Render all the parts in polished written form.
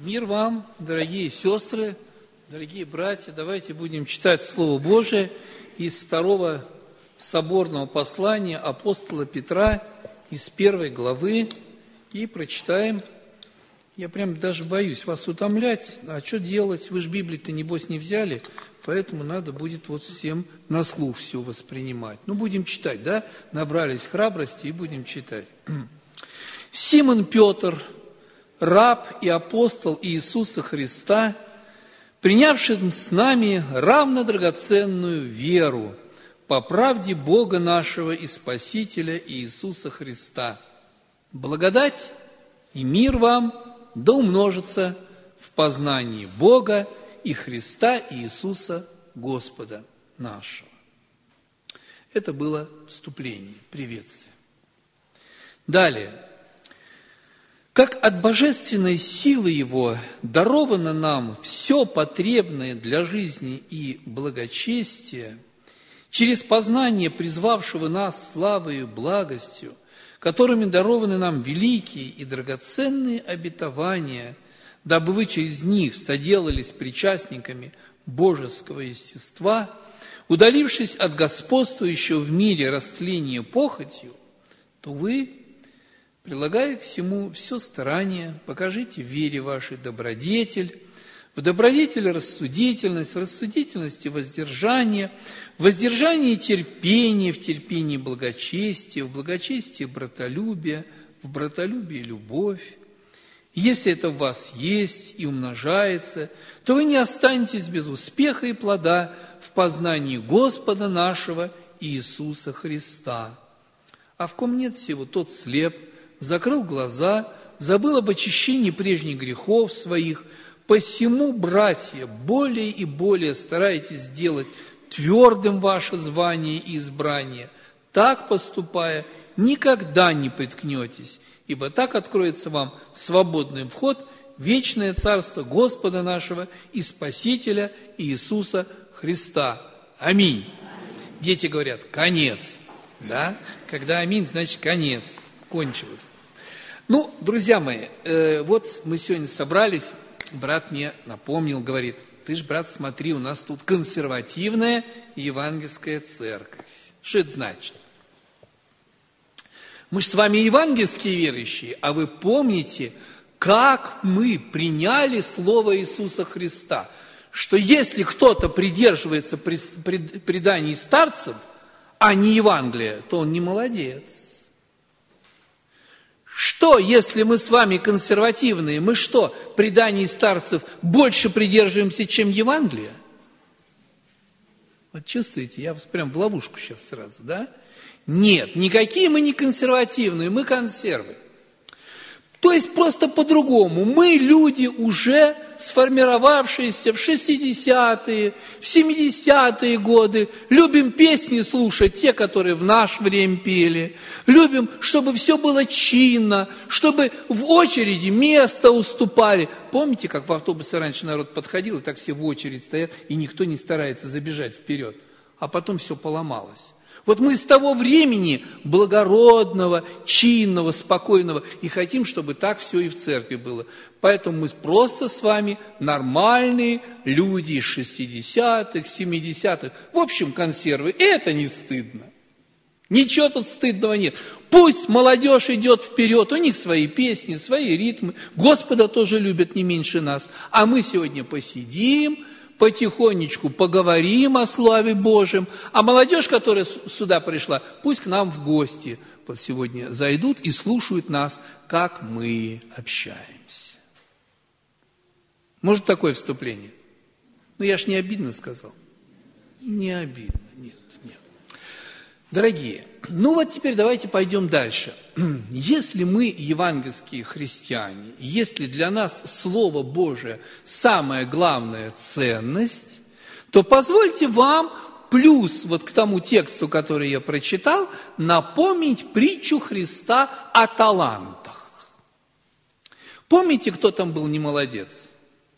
Мир вам, дорогие сестры, дорогие братья. Давайте будем читать Слово Божие из второго соборного послания апостола Петра, из 1 главы, и прочитаем. Я прям даже боюсь вас утомлять. А что делать? Вы же Библию-то, небось, не взяли, поэтому надо будет вот всем на слух все воспринимать. Ну, будем читать, да? Набрались храбрости и будем читать. Симон Петр, раб и апостол Иисуса Христа, принявший с нами равно драгоценную веру по правде Бога нашего и Спасителя Иисуса Христа. Благодать и мир вам да умножится в познании Бога и Христа Иисуса Господа нашего. Это было вступление, приветствие. Далее. Как от божественной силы Его даровано нам все потребное для жизни и благочестия, через познание призвавшего нас славой и благостью, которыми дарованы нам великие и драгоценные обетования, дабы вы через них соделались причастниками божеского естества, удалившись от господствующего в мире растления похотью, то вы, прилагая к всему все старание, покажите в вере вашей добродетель, в добродетели рассудительность, в рассудительности воздержание, в воздержании терпение, в терпении благочестие, в благочестии братолюбие, в братолюбии любовь. Если это в вас есть и умножается, то вы не останетесь без успеха и плода в познании Господа нашего Иисуса Христа. А в ком нет всего, тот слеп, закрыл глаза, забыл об очищении прежних грехов своих. Посему, братья, более и более старайтесь сделать твердым ваше звание и избрание. Так поступая, никогда не приткнетесь, ибо так откроется вам свободный вход в вечное царство Господа нашего и Спасителя Иисуса Христа. Аминь. Дети говорят, конец. Да? Когда аминь, значит конец. Кончилось. Ну, друзья мои, вот мы сегодня собрались, брат мне напомнил, говорит, ты ж, брат, смотри, у нас тут консервативная евангельская церковь. Что это значит? Мы же с вами евангельские верующие, а вы помните, как мы приняли Слово Иисуса Христа, что если кто-то придерживается преданий старцев, а не Евангелия, то он не молодец. Что, если мы с вами консервативные, мы что, преданий старцев больше придерживаемся, чем Евангелия? Вот чувствуете, я вас прям в ловушку сейчас сразу, да? Нет, никакие мы не консервативные, мы консервы. То есть просто по-другому. Мы люди уже сформировавшиеся в 60-е, в 70-е годы. Любим песни слушать, те, которые в наше время пели. Любим, чтобы все было чинно, чтобы в очереди место уступали. Помните, как в автобусе раньше народ подходил, и так все в очередь стоят, и никто не старается забежать вперед. А потом все поломалось. Вот мы с того времени благородного, чинного, спокойного и хотим, чтобы так все и в церкви было. Поэтому мы просто с вами нормальные люди из 60-х, 70-х. В общем, консервы. И это не стыдно. Ничего тут стыдного нет. Пусть молодежь идет вперед, у них свои песни, свои ритмы. Господа тоже любят не меньше нас. А мы сегодня посидим, потихонечку поговорим о славе Божьем, а молодежь, которая сюда пришла, пусть к нам в гости вот сегодня зайдут и слушают нас, как мы общаемся. Может, такое вступление? Ну, я ж не обидно сказал. Не обидно, нет. Дорогие, ну вот теперь давайте пойдем дальше. Если мы евангельские христиане, если для нас Слово Божие самая главная ценность, то позвольте вам плюс вот к тому тексту, который я прочитал, напомнить притчу Христа о талантах. Помните, кто там был не молодец?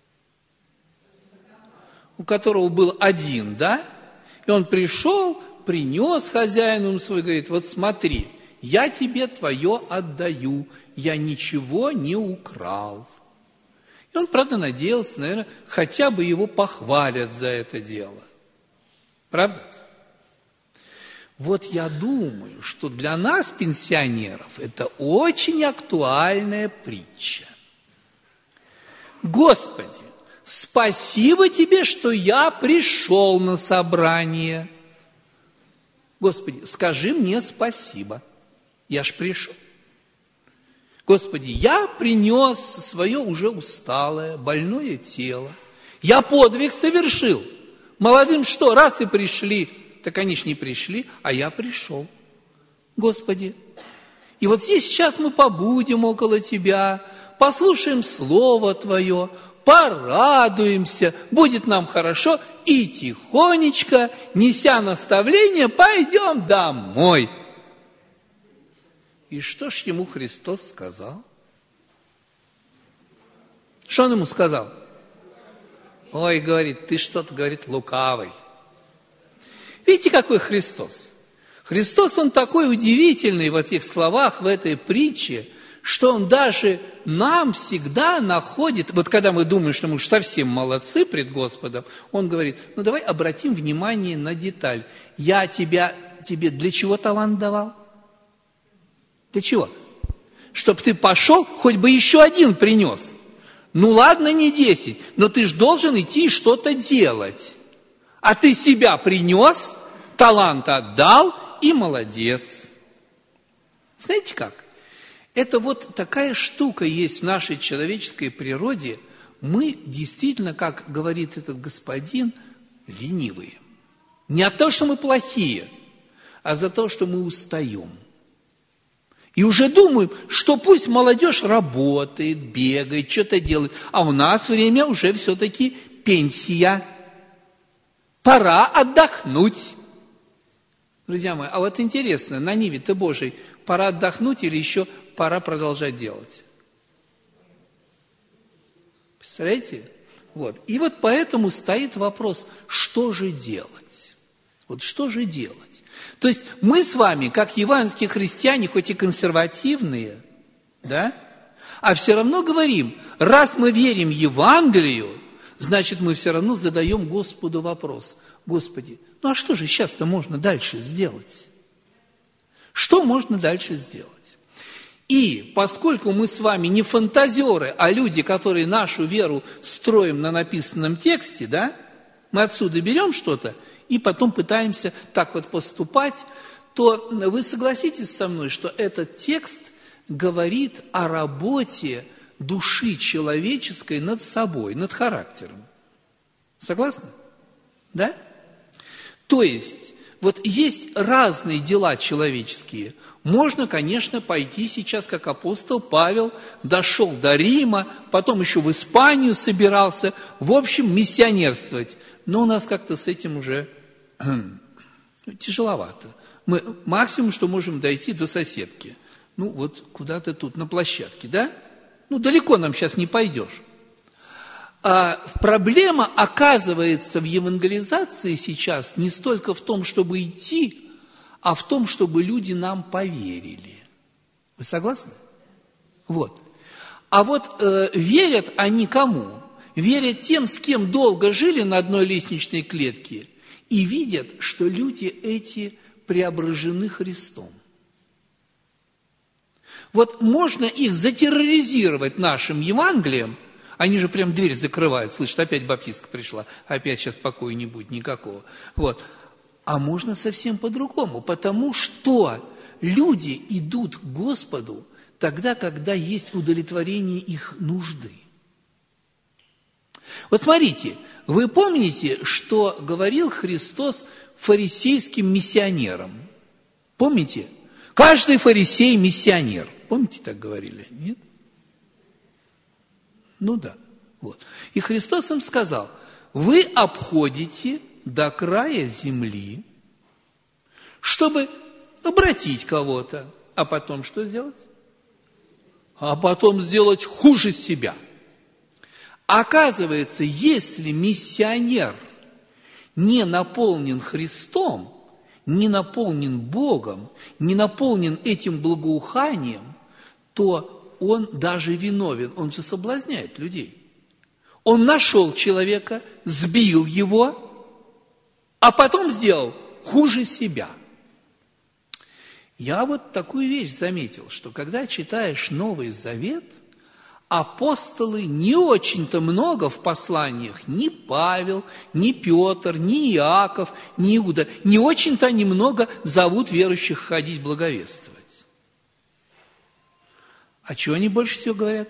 У которого был один, да? И он пришел, принес хозяину свой, говорит, вот смотри, я тебе твое отдаю, я ничего не украл. И он, правда, надеялся, наверное, хотя бы его похвалят за это дело. Правда? Вот я думаю, что для нас, пенсионеров, это очень актуальная притча. Господи, спасибо Тебе, что я пришел на собрание. Господи, скажи мне спасибо, я ж пришел. Господи, я принес свое уже усталое, больное тело. Я подвиг совершил. Молодым что, раз и пришли, так они ж не пришли, а я пришел. Господи, и вот здесь сейчас мы побудем около Тебя, послушаем Слово Твое, порадуемся, будет нам хорошо, и тихонечко, неся наставление, пойдем домой. И что ж ему Христос сказал? Что он ему сказал? Ой, говорит, ты что-то, говорит, лукавый. Видите, какой Христос? Христос, он такой удивительный в этих словах, в этой притче, что он даже нам всегда находит, вот когда мы думаем, что мы уж совсем молодцы пред Господом, он говорит, ну давай обратим внимание на деталь. Я тебе для чего талант давал? Для чего? Чтоб ты пошел, хоть бы еще один принес. Ну ладно, не 10, но ты ж должен идти и что-то делать. А ты себя принес, талант отдал и молодец. Знаете как? Это вот такая штука есть в нашей человеческой природе. Мы действительно, как говорит этот господин, ленивые. Не от того, что мы плохие, а за то, что мы устаем. И уже думаем, что пусть молодежь работает, бегает, что-то делает, а у нас время уже все-таки пенсия. Пора отдохнуть. Друзья мои, а вот интересно, на Ниве-то Божией пора отдохнуть или еще пора продолжать делать? Представляете? Вот. И вот поэтому стоит вопрос, что же делать? Вот что же делать? То есть мы с вами, как евангельские христиане, хоть и консервативные, да, а все равно говорим, раз мы верим Евангелию, значит, мы все равно задаем Господу вопрос. Господи, ну а что же сейчас-то можно дальше сделать? Что можно дальше сделать? И поскольку мы с вами не фантазеры, а люди, которые нашу веру строим на написанном тексте, да, мы отсюда берем что-то и потом пытаемся так вот поступать, то вы согласитесь со мной, что этот текст говорит о работе души человеческой над собой, над характером. Согласны? Да? То есть, вот есть разные дела человеческие. Можно, конечно, пойти сейчас, как апостол Павел, дошел до Рима, потом еще в Испанию собирался, в общем, миссионерствовать. Но у нас как-то с этим уже тяжеловато. Мы максимум, что можем дойти до соседки. Ну, вот куда-то тут, на площадке, да? Ну, далеко нам сейчас не пойдешь. А проблема, оказывается, в евангелизации сейчас не столько в том, чтобы идти, а в том, чтобы люди нам поверили. Вы согласны? Вот. А вот верят они кому? Верят тем, с кем долго жили на одной лестничной клетке, и видят, что люди эти преображены Христом. Вот можно их затерроризировать нашим Евангелием, они же прям дверь закрывают, слышат, опять баптистка пришла, опять сейчас покоя не будет никакого. Вот. А можно совсем по-другому, потому что люди идут к Господу тогда, когда есть удовлетворение их нужды. Вот смотрите, вы помните, что говорил Христос фарисейским миссионерам? Помните? Каждый фарисей – миссионер. Помните, так говорили? Нет? Ну да. Вот. И Христос им сказал, вы обходите до края земли, чтобы обратить кого-то, а потом что сделать? А потом сделать хуже себя. Оказывается, если миссионер не наполнен Христом, не наполнен Богом, не наполнен этим благоуханием, то он даже виновен, он же соблазняет людей. Он нашел человека, сбил его, а потом сделал хуже себя. Я вот такую вещь заметил, что когда читаешь Новый Завет, апостолы не очень-то много в посланиях, ни Павел, ни Петр, ни Иаков, ни Иуда, не очень-то они много зовут верующих ходить благовествовать. А чего они больше всего говорят?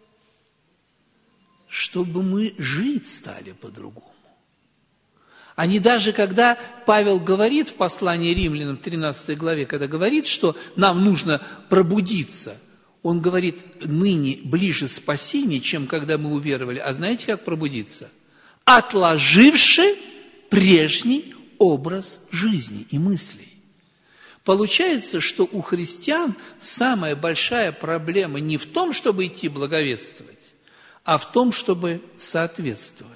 Чтобы мы жить стали по-другому. Они даже, когда Павел говорит в послании Римлянам, в 13 главе, когда говорит, что нам нужно пробудиться, он говорит, ныне ближе спасение, чем когда мы уверовали. А знаете, как пробудиться? Отложивши прежний образ жизни и мыслей. Получается, что у христиан самая большая проблема не в том, чтобы идти благовествовать, а в том, чтобы соответствовать.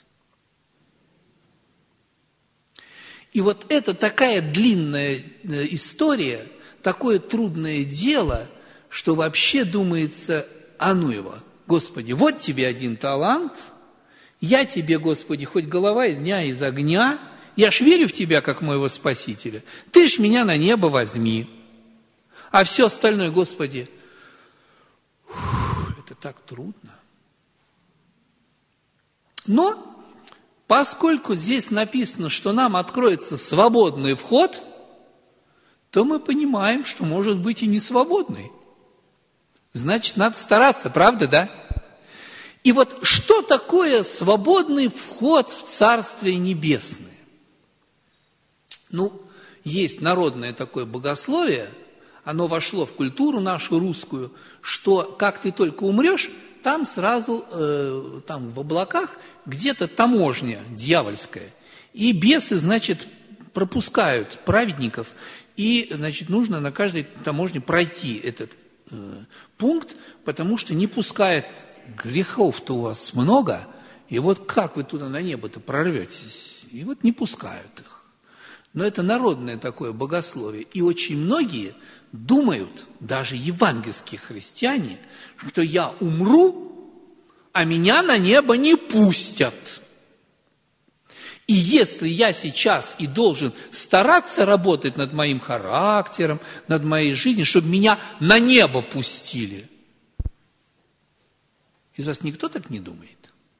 И вот это такая длинная история, такое трудное дело, что вообще думается, а ну его, Господи, вот тебе один талант, я тебе, Господи, хоть голова из дня, из огня, я ж верю в Тебя, как моего Спасителя, Ты ж меня на небо возьми. А все остальное, Господи, это так трудно. Но поскольку здесь написано, что нам откроется свободный вход, то мы понимаем, что может быть и не свободный. Значит, надо стараться, правда, да? И вот что такое свободный вход в Царствие Небесное? Ну, есть народное такое богословие, оно вошло в культуру нашу русскую, что как ты только умрешь, там сразу, там в облаках где-то таможня дьявольская. И бесы, значит, пропускают праведников, и, значит, нужно на каждой таможне пройти этот пункт, потому что не пускает, грехов-то у вас много, и вот как вы туда на небо-то прорветесь? И вот не пускают их. Но это народное такое богословие. И очень многие думают, даже евангельские христиане, что я умру, а меня на небо не пустят. И если я сейчас и должен стараться работать над моим характером, над моей жизнью, чтобы меня на небо пустили, из вас никто так не думает?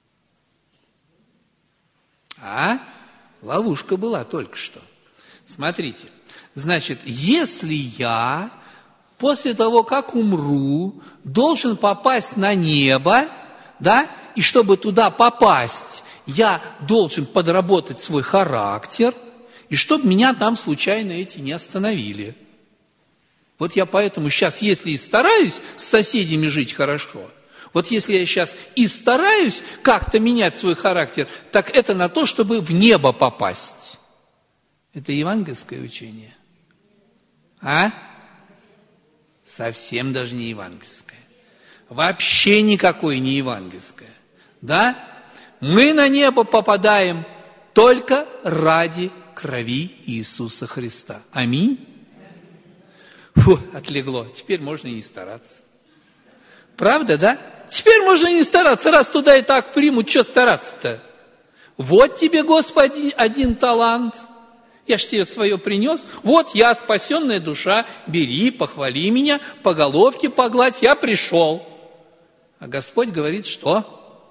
А? Ловушка была только что. Смотрите, значит, если я после того, как умру, должен попасть на небо, да, и чтобы туда попасть, я должен подработать свой характер, и чтобы меня там случайно эти не остановили. Вот я поэтому сейчас, если и стараюсь с соседями жить хорошо, вот если я сейчас и стараюсь как-то менять свой характер, так это на то, чтобы в небо попасть. Это евангельское учение? А? Совсем даже не евангельское. Вообще никакое не евангельское. Да? Мы на небо попадаем только ради крови Иисуса Христа. Аминь? Фу, отлегло. Теперь можно и не стараться. Правда, да? Теперь можно и не стараться. Раз туда и так примут, что стараться-то? Вот тебе, Господи, один талант. Я ж тебе свое принес. Вот я, спасенная душа, бери, похвали меня, по головке погладь, я пришел. А Господь говорит, что?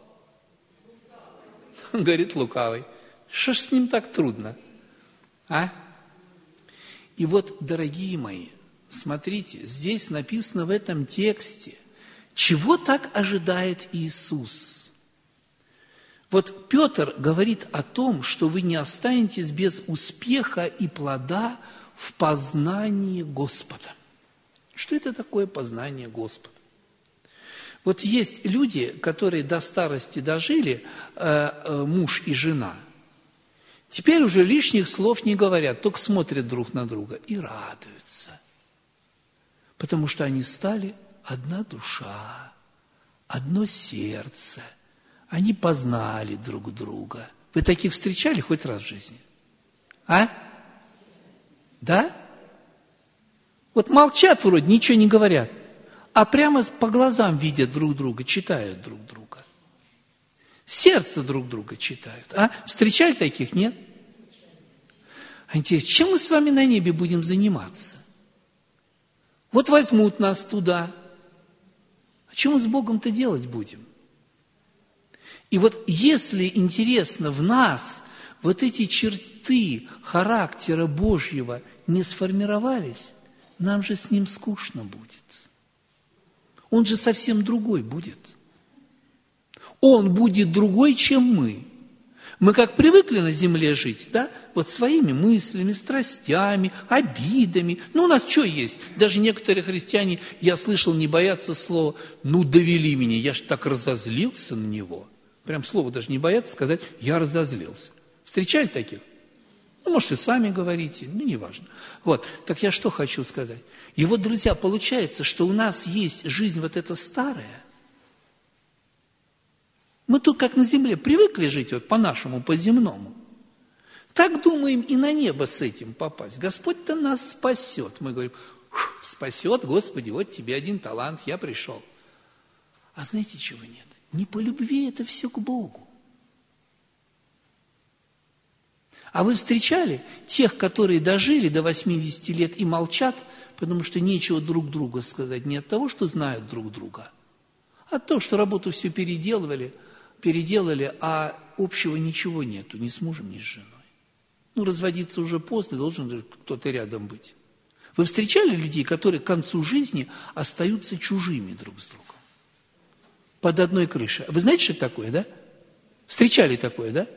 Он говорит, лукавый. Что ж с ним так трудно? А? И вот, дорогие мои, смотрите, здесь написано в этом тексте, чего так ожидает Иисус? Вот Петр говорит о том, что вы не останетесь без успеха и плода в познании Господа. Что это такое познание Господа? Вот есть люди, которые до старости дожили, муж и жена, теперь уже лишних слов не говорят, только смотрят друг на друга и радуются, потому что они стали одна душа, одно сердце. Они познали друг друга. Вы таких встречали хоть раз в жизни? А? Да? Вот молчат вроде, ничего не говорят, а прямо по глазам видят друг друга, читают друг друга. Сердце друг друга читают. А? Встречали таких, нет? А интересно, чем мы с вами на небе будем заниматься? Вот возьмут нас туда. А что мы с Богом-то делать будем? И вот если, интересно, в нас вот эти черты характера Божьего не сформировались, нам же с Ним скучно будет. Он же совсем другой будет. Он будет другой, чем мы. Мы как привыкли на земле жить, да, вот своими мыслями, страстями, обидами. Ну, у нас что есть? Даже некоторые христиане, я слышал, не боятся слова «ну, довели меня, я ж так разозлился на него». Прям слово даже не боятся сказать «я разозлился». Встречали таких? Ну, может, и сами говорите, ну, неважно. Вот, так я что хочу сказать. И вот, друзья, получается, что у нас есть жизнь вот эта старая. Мы тут, как на земле, привыкли жить вот по-нашему, по-земному. Так думаем и на небо с этим попасть. Господь-то нас спасет. Мы говорим, спасет, Господи, вот тебе один талант, я пришел. А знаете, чего нет? Не по любви это все к Богу. А вы встречали тех, которые дожили до 80 лет и молчат, потому что нечего друг другу сказать, не от того, что знают друг друга, а от того, что работу всю переделали, а общего ничего нету, ни с мужем, ни с женой. Ну, разводиться уже поздно, должен же кто-то рядом быть. Вы встречали людей, которые к концу жизни остаются чужими друг с другом? Под одной крышей. Вы знаете, что это такое, да? Встречали такое, да?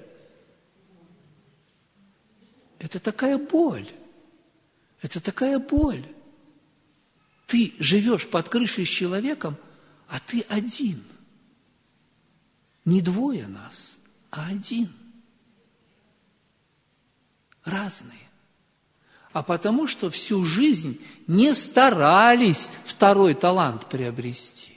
Это такая боль. Это такая боль. Ты живешь под крышей с человеком, а ты один. Не двое нас, а один. Разные. А потому что всю жизнь не старались второй талант приобрести.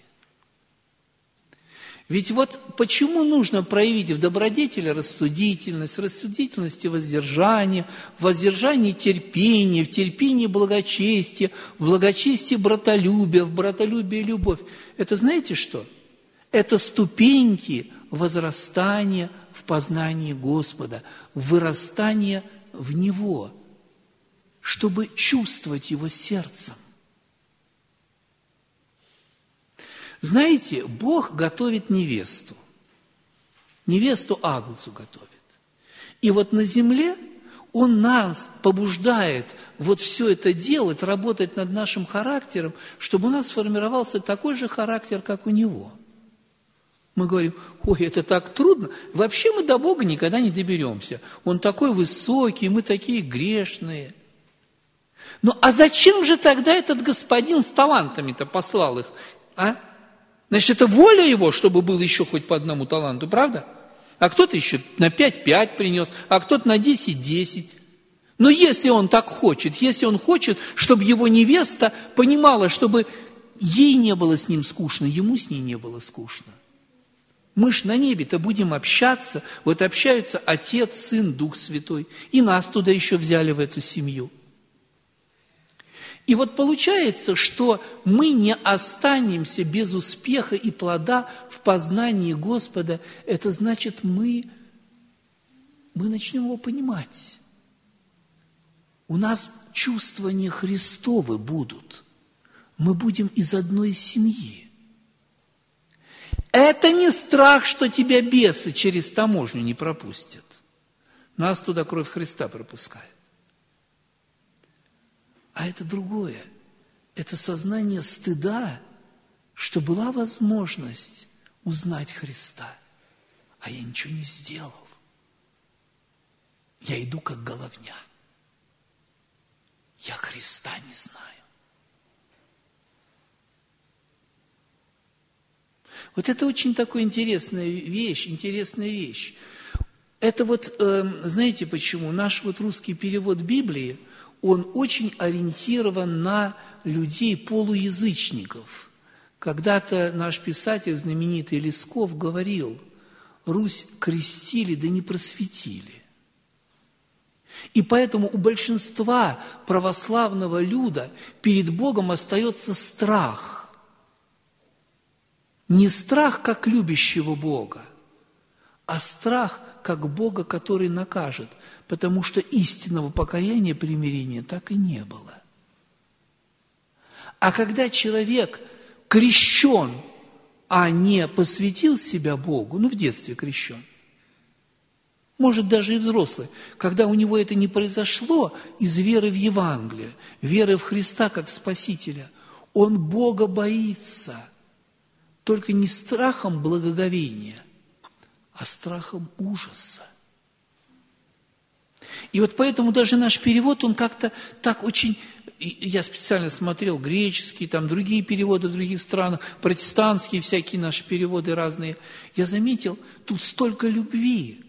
Ведь вот почему нужно проявить в добродетели рассудительность, в рассудительности воздержание, в воздержании терпение, в терпении благочестие, в благочестии братолюбие, в братолюбии любовь. Это знаете что? Это ступеньки возрастания в познании Господа, вырастания в Него, чтобы чувствовать Его сердцем. Знаете, Бог готовит невесту. Невесту Агнцу готовит. И вот на земле Он нас побуждает вот все это делать, работать над нашим характером, чтобы у нас сформировался такой же характер, как у Него. Мы говорим, ой, это так трудно. Вообще мы до Бога никогда не доберемся. Он такой высокий, мы такие грешные. Ну, а зачем же тогда этот господин с талантами-то послал их, а? Значит, это воля его, чтобы был еще хоть по одному таланту, правда? А кто-то еще на 5 принес, а кто-то на 10. Но если он так хочет, если он хочет, чтобы его невеста понимала, чтобы ей не было с ним скучно, ему с ней не было скучно. Мы ж на небе-то будем общаться, вот общаются Отец, Сын, Дух Святой, и нас туда еще взяли в эту семью. И вот получается, что мы не останемся без успеха и плода в познании Господа. Это значит, мы начнем Его понимать. У нас чувствования Христовы будут. Мы будем из одной семьи. Это не страх, что тебя бесы через таможню не пропустят. Нас туда кровь Христа пропускает. А это другое. Это сознание стыда, что была возможность узнать Христа, а я ничего не сделал. Я иду как головня. Я Христа не знаю. Вот это очень такая интересная вещь. Это вот, знаете почему? Наш вот русский перевод Библии, он очень ориентирован на людей полуязычников. Когда-то наш писатель, знаменитый Лесков, говорил, Русь крестили, да не просветили. И поэтому у большинства православного люда перед Богом остается страх. Не страх, как любящего Бога, а страх как Бога, который накажет, потому что истинного покаяния, примирения так и не было. А когда человек крещен, а не посвятил себя Богу, в детстве крещен, может, даже и взрослый, когда у него это не произошло из веры в Евангелие, веры в Христа как Спасителя, он Бога боится, только не страхом благоговения, а страхом ужаса. И вот поэтому даже наш перевод, он как-то так очень... Я специально смотрел греческие, там другие переводы в других странах, протестантские всякие наши переводы разные. Я заметил, тут столько любви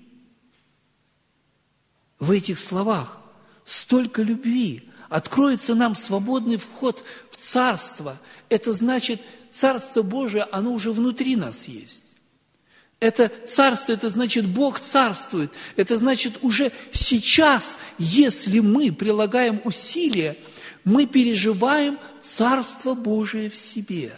в этих словах, столько любви. Откроется нам свободный вход в Царство. Это значит, Царство Божие, оно уже внутри нас есть. Это царство, это значит, Бог царствует. Это значит, уже сейчас, если мы прилагаем усилия, мы переживаем Царство Божие в себе.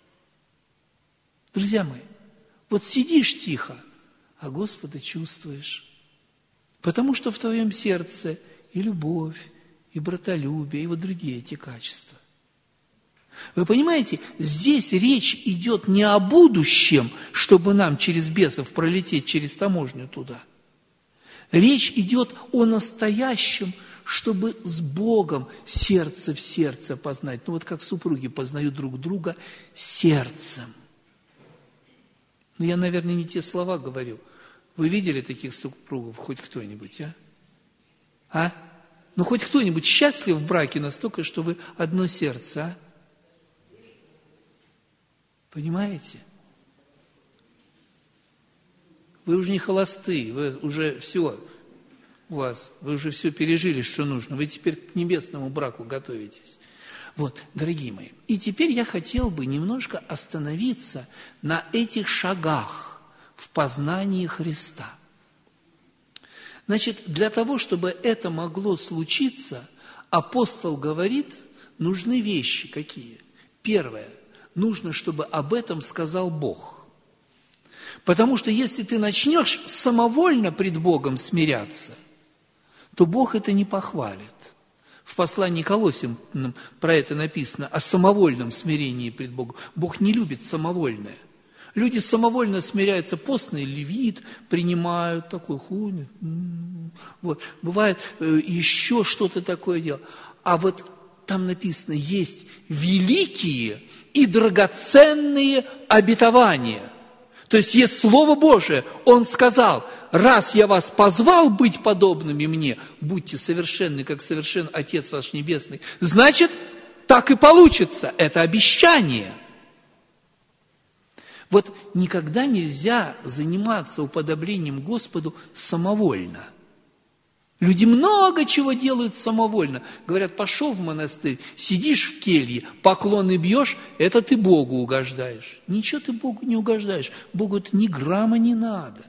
Друзья мои, вот сидишь тихо, а Господа чувствуешь. Потому что в твоем сердце и любовь, и братолюбие, и вот другие эти качества. Вы понимаете, здесь речь идет не о будущем, чтобы нам через бесов пролететь через таможню туда. Речь идет о настоящем, чтобы с Богом сердце в сердце познать. Вот как супруги познают друг друга сердцем. Я, наверное, не те слова говорю. Вы видели таких супругов, хоть кто-нибудь, а? Хоть кто-нибудь счастлив в браке настолько, что вы одно сердце, а? Понимаете? Вы уже не холостые, вы уже все у вас, вы уже все пережили, что нужно. Вы теперь к небесному браку готовитесь. Вот, дорогие мои. И теперь я хотел бы немножко остановиться на этих шагах в познании Христа. Значит, для того, чтобы это могло случиться, апостол говорит, нужны вещи какие? Первое. Нужно, чтобы об этом сказал Бог. Потому что если ты начнешь самовольно пред Богом смиряться, то Бог это не похвалит. В послании к Колоссянам про это написано, о самовольном смирении пред Богом. Бог не любит самовольное. Люди самовольно смиряются, постный левит принимают, такой ходят. Вот. Бывает еще что-то такое дело. А вот там написано, есть великие и драгоценные обетования. То есть есть Слово Божие. Он сказал, раз я вас позвал быть подобными мне, будьте совершенны, как совершен Отец ваш Небесный. Значит, так и получится. Это обещание. Вот никогда нельзя заниматься уподоблением Господу самовольно. Люди много чего делают самовольно. Говорят, пошел в монастырь, сидишь в келье, поклоны бьешь, это ты Богу угождаешь. Ничего ты Богу не угождаешь. Богу это ни грамма не надо.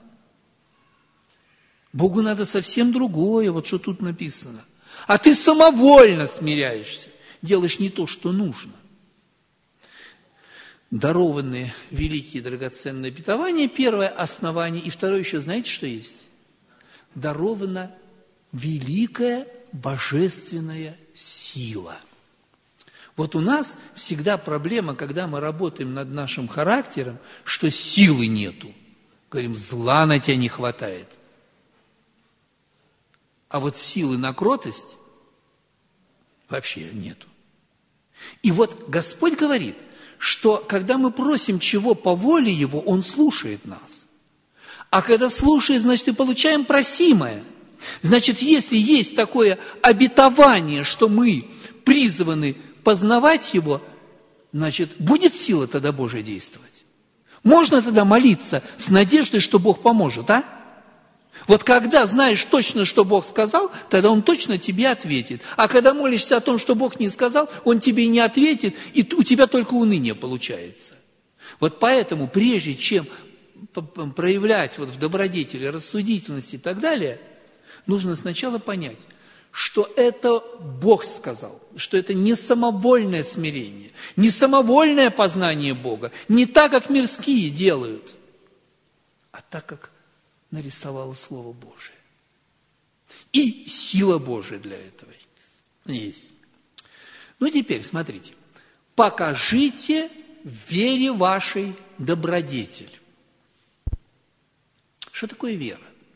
Богу надо совсем другое, вот что тут написано. А ты самовольно смиряешься, делаешь не то, что нужно. Дарованные великие драгоценные обетования, первое основание, и второе еще, знаете, что есть? Дарована великая божественная сила. Вот у нас всегда проблема, когда мы работаем над нашим характером, что силы нету. Говорим, зла на тебя не хватает. А вот силы на кротость вообще нету. И вот Господь говорит, что когда мы просим чего по воле Его, Он слушает нас. А когда слушает, значит, и получаем просимое. Значит, если есть такое обетование, что мы призваны познавать Его, значит, будет сила тогда Божия действовать. Можно тогда молиться с надеждой, что Бог поможет, а? Вот когда знаешь точно, что Бог сказал, тогда Он точно тебе ответит. А когда молишься о том, что Бог не сказал, Он тебе не ответит, и у тебя только уныние получается. Вот поэтому, прежде чем проявлять вот в добродетели, рассудительности и так далее, нужно сначала понять, что это Бог сказал, что это не самовольное смирение, не самовольное познание Бога, не так, как мирские делают, а так, как нарисовало Слово Божие. И сила Божия для этого есть. Ну, теперь, смотрите. Покажите в вере вашей добродетель. Что такое вера?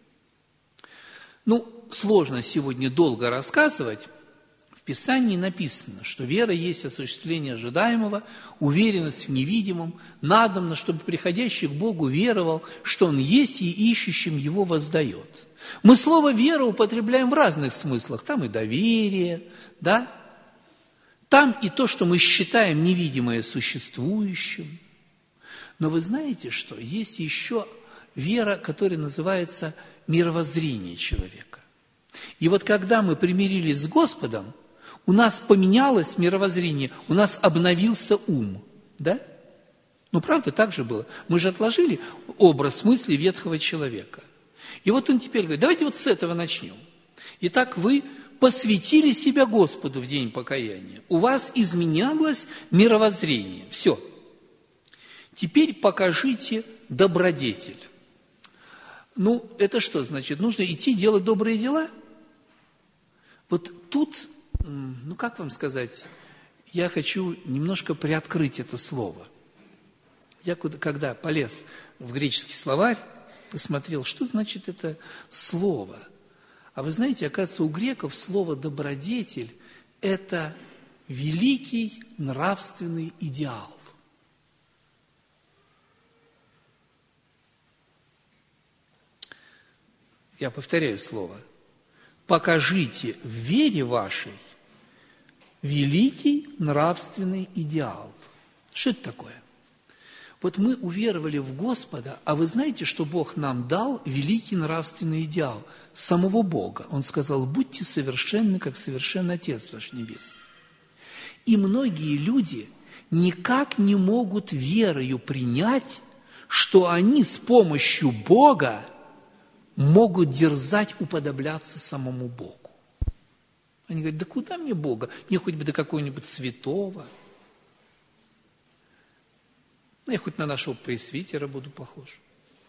Ну, сложно сегодня долго рассказывать. В Писании написано, что вера есть осуществление ожидаемого, уверенность в невидимом, надобно, чтобы приходящий к Богу веровал, что Он есть и ищущим Его воздает. Мы слово «вера» употребляем в разных смыслах. Там и доверие, да? Там и то, что мы считаем невидимое существующим. Но вы знаете, что есть еще вера, которая называется мировоззрение человека. И вот когда мы примирились с Господом, у нас поменялось мировоззрение, у нас обновился ум, да? Ну, правда, так же было. Мы же отложили образ мысли ветхого человека. И вот он теперь говорит, давайте вот с этого начнем. Итак, вы посвятили себя Господу в день покаяния. У вас изменялось мировоззрение. Все. Теперь покажите добродетель. Ну, это что значит? Нужно идти делать добрые дела? Вот тут, ну, как вам сказать, я хочу немножко приоткрыть это слово. Я когда полез в греческий словарь, посмотрел, что значит это слово. А вы знаете, оказывается, у греков слово «добродетель» – это великий нравственный идеал. Я повторяю слово. Покажите в вере вашей великий нравственный идеал. Что это такое? Вот мы уверовали в Господа, а вы знаете, что Бог нам дал великий нравственный идеал самого Бога. Он сказал, будьте совершенны, как совершен Отец ваш Небесный. И многие люди никак не могут верою принять, что они с помощью Бога могут дерзать уподобляться самому Богу. Они говорят, да куда мне Бога? Мне хоть бы до какого-нибудь святого. Ну, я хоть на нашего пресвитера буду похож.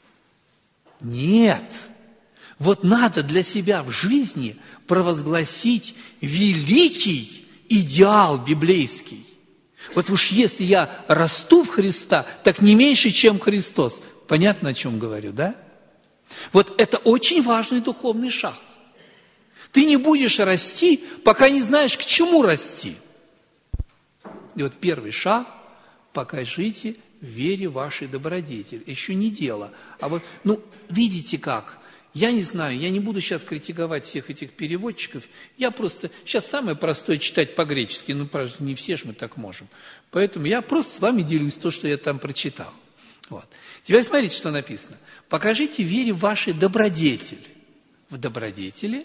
Нет. Вот надо для себя в жизни провозгласить великий идеал библейский. Вот уж если я расту в Христа, так не меньше, чем Христос. Понятно, о чем говорю, да? Вот это очень важный духовный шаг. Ты не будешь расти, пока не знаешь, к чему расти. И вот первый шаг – покажите в вере вашей добродетель. Еще не дело. А вот, ну, видите как? Я не знаю, я не буду сейчас критиковать всех этих переводчиков. Я просто, сейчас самое простое читать по-гречески, ну, правда, не все же мы так можем. Поэтому я просто с вами делюсь то, что я там прочитал. Вот. Теперь смотрите, что написано. Покажите в вере вашей добродетель. В добродетели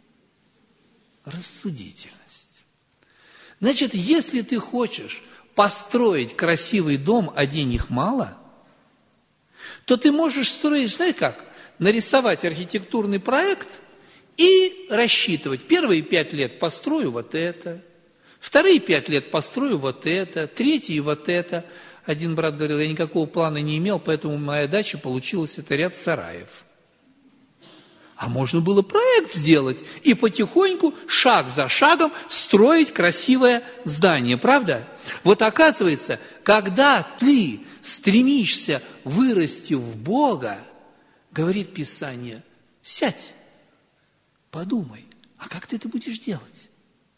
рассудительность. Значит, если ты хочешь построить красивый дом, а денег мало, то ты можешь строить, знаешь как, нарисовать архитектурный проект и рассчитывать. Первые 5 лет построю вот это, вторые 5 лет построю вот это, третьи вот это. Один брат говорил, я никакого плана не имел, поэтому моя дача получилась, это ряд сараев. А можно было проект сделать и потихоньку, шаг за шагом, строить красивое здание, правда? Вот оказывается, когда ты стремишься вырасти в Бога, говорит Писание, сядь, подумай, а как ты это будешь делать?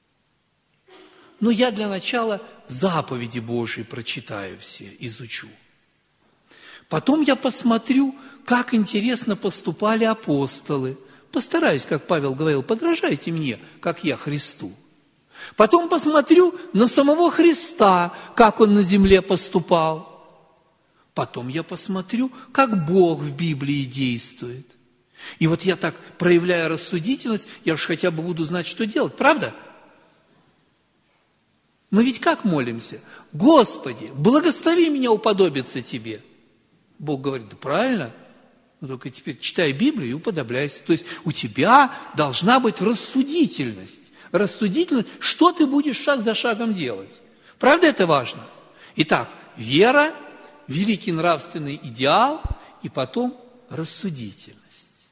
Но я для начала заповеди Божьи прочитаю все, изучу. Потом я посмотрю, как интересно поступали апостолы. Постараюсь, как Павел говорил, подражайте мне, как я Христу. Потом посмотрю на самого Христа, как Он на земле поступал. Потом я посмотрю, как Бог в Библии действует. И вот я так, проявляя рассудительность, я уж хотя бы буду знать, что делать, правда? Мы ведь как молимся? Господи, благослови меня уподобиться Тебе. Бог говорит, да правильно, но только теперь читай Библию и уподобляйся. То есть у тебя должна быть рассудительность. Рассудительность, что ты будешь шаг за шагом делать. Правда, это важно? Итак, вера, великий нравственный идеал и потом рассудительность.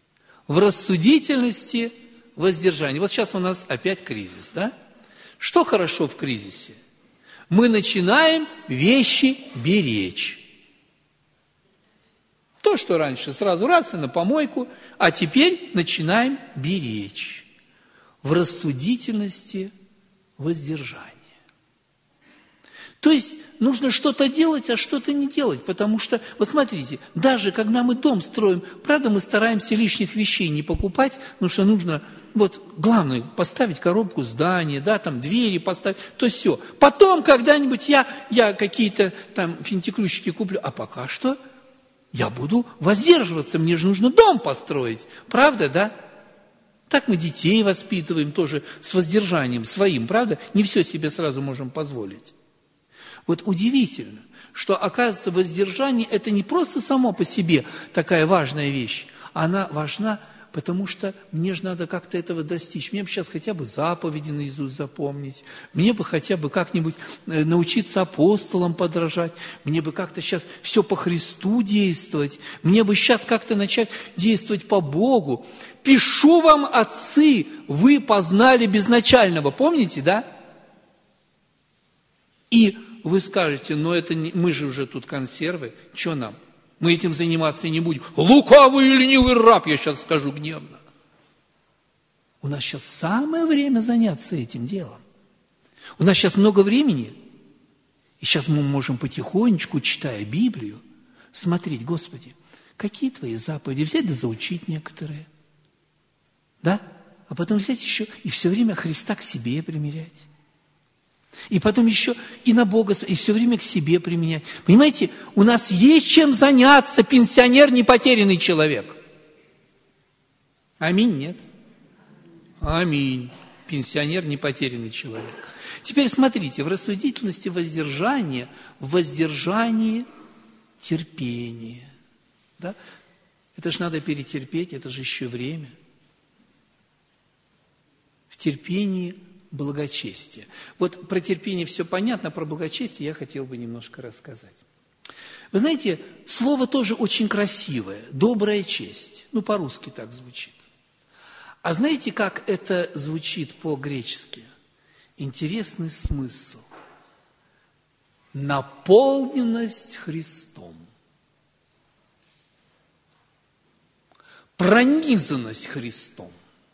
в рассудительности, воздержании. Вот сейчас у нас опять кризис, да? Что хорошо в кризисе? Мы начинаем вещи беречь. То, что раньше сразу раз и на помойку, а теперь начинаем беречь. В рассудительности, воздержании. То есть нужно что-то делать, а что-то не делать, потому что, вот смотрите, даже когда мы дом строим, правда, мы стараемся лишних вещей не покупать, потому что нужно, вот, главное, поставить коробку здания, да, там, двери поставить, то все. Потом когда-нибудь я какие-то там финтиклющики куплю, а пока что я буду воздерживаться, мне же нужно дом построить, правда, да? Так мы детей воспитываем тоже с воздержанием своим, правда? Не все себе сразу можем позволить. Вот удивительно, что, оказывается, воздержание – это не просто само по себе такая важная вещь, она важна, потому что мне же надо как-то этого достичь. Мне бы сейчас хотя бы заповеди наизусть запомнить, мне бы хотя бы как-нибудь научиться апостолам подражать, мне бы как-то сейчас все по Христу действовать, мне бы сейчас как-то начать действовать по Богу. «Пишу вам, отцы, вы познали безначального». Помните, да? И вы скажете, но это не, мы же уже тут консервы, что нам? Мы этим заниматься не будем. Лукавый и ленивый раб, я сейчас скажу гневно. У нас сейчас самое время заняться этим делом. У нас сейчас много времени, и сейчас мы можем потихонечку, читая Библию, смотреть, Господи, какие Твои заповеди, взять да заучить некоторые, да? А потом взять еще и все время Христа к себе примерять. И потом еще и на Бога, и все время к себе применять. Понимаете, у нас есть чем заняться, пенсионер, не потерянный человек. Аминь, нет? Аминь. Пенсионер, не потерянный человек. Теперь смотрите, в рассудительности воздержания, в воздержании терпение. Да? Это же надо перетерпеть, это же еще время. В терпении благочестие. Вот про терпение все понятно, про благочестие я хотел бы немножко рассказать. Вы знаете, слово тоже очень красивое, добрая честь. Ну, по-русски так звучит. А знаете, как это звучит по-гречески? Интересный смысл. Наполненность Христом. Пронизанность Христом.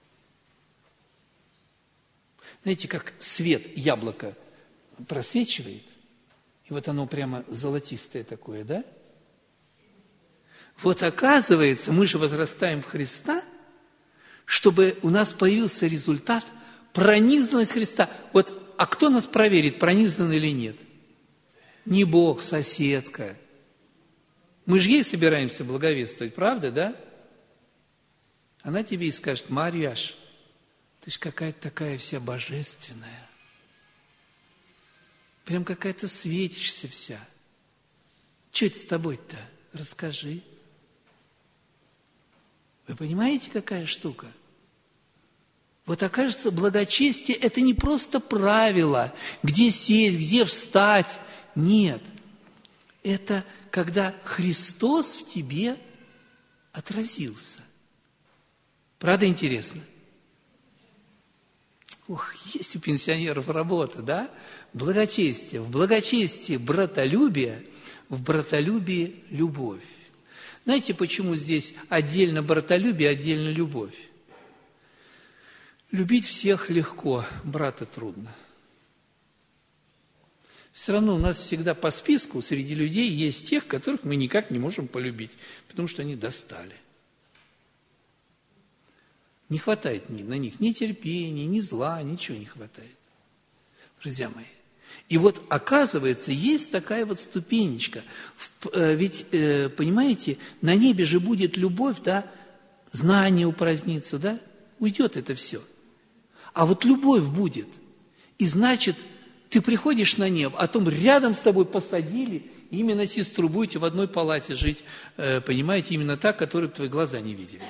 Знаете, как свет яблока просвечивает, и вот оно прямо золотистое такое, да? Вот оказывается, мы же возрастаем в Христа, чтобы у нас появился результат пронизанность Христа. Вот, а кто нас проверит, пронизан или нет? Не Бог, соседка. Мы же ей собираемся благовествовать, правда, да? Она тебе и скажет, Марьяш, ты ж какая-то такая вся божественная. Прям какая-то светишься вся. Что это с тобой-то? Расскажи. Вы понимаете, какая штука? Вот окажется, благочестие – это не просто правило, где сесть, где встать. Нет. Это когда Христос в тебе отразился. Правда интересно? Ух, есть у пенсионеров работа, да? Благочестие. В благочестии братолюбие, в братолюбии любовь. Знаете, почему здесь отдельно братолюбие, отдельно любовь? Любить всех легко, брата трудно. Все равно у нас всегда по списку среди людей есть тех, которых мы никак не можем полюбить, потому что они достали. Не хватает на них ни терпения, ни зла, ничего не хватает. Друзья мои. И вот, оказывается, есть такая вот ступенечка. Ведь, понимаете, на небе же будет любовь, да, знание упразднится, да, уйдет это все. А вот любовь будет. И значит, ты приходишь на небо, а потом рядом с тобой посадили, именно сестру, будете в одной палате жить, понимаете, именно так, которую твои глаза не видели.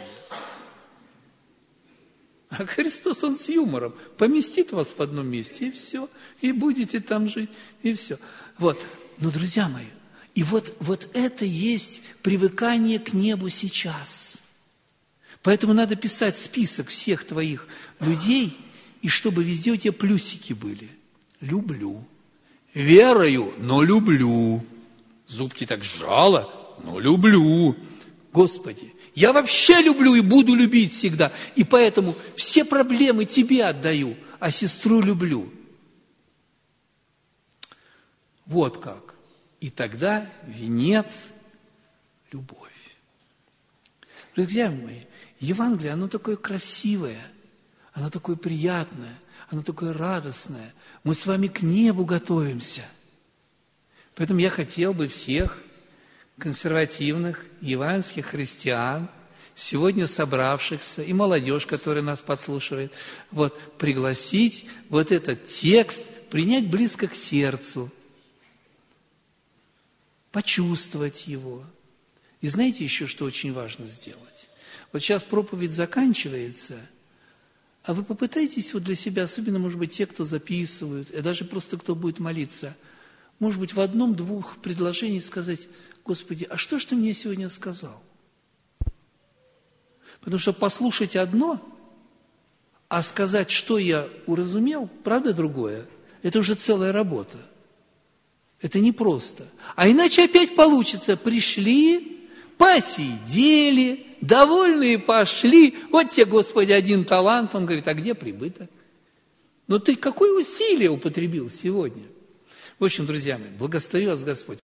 А Христос, Он с юмором поместит вас в одном месте, и все, и будете там жить, и все. Вот. Но, друзья мои, и вот это есть привыкание к небу сейчас. Поэтому надо писать список всех твоих людей, и чтобы везде у тебя плюсики были. Люблю. Верою, но люблю. Зубки так сжало, но люблю. Господи, я вообще люблю и буду любить всегда. И поэтому все проблемы тебе отдаю, а сестру люблю. Вот как. И тогда венец – любовь. Друзья мои, Евангелие, оно такое красивое, оно такое приятное, оно такое радостное. Мы с вами к небу готовимся. Поэтому я хотел бы всех консервативных евангельских христиан, сегодня собравшихся, и молодежь, которая нас подслушивает, пригласить этот текст, принять близко к сердцу, почувствовать его. И знаете еще, что очень важно сделать? Вот сейчас проповедь заканчивается, а вы попытайтесь для себя, особенно, может быть, те, кто записывают, и даже просто кто будет молиться, может быть, в одном-двух предложениях сказать: Господи, а что ж ты мне сегодня сказал? Потому что послушать одно, а сказать, что я уразумел, правда другое, это уже целая работа. Это непросто. А иначе опять получится: пришли, посидели, довольные пошли. Вот тебе, Господи, один талант. Он говорит: а где прибыток? Но ты какое усилие употребил сегодня? В общем, друзья мои, благослови вас Господь.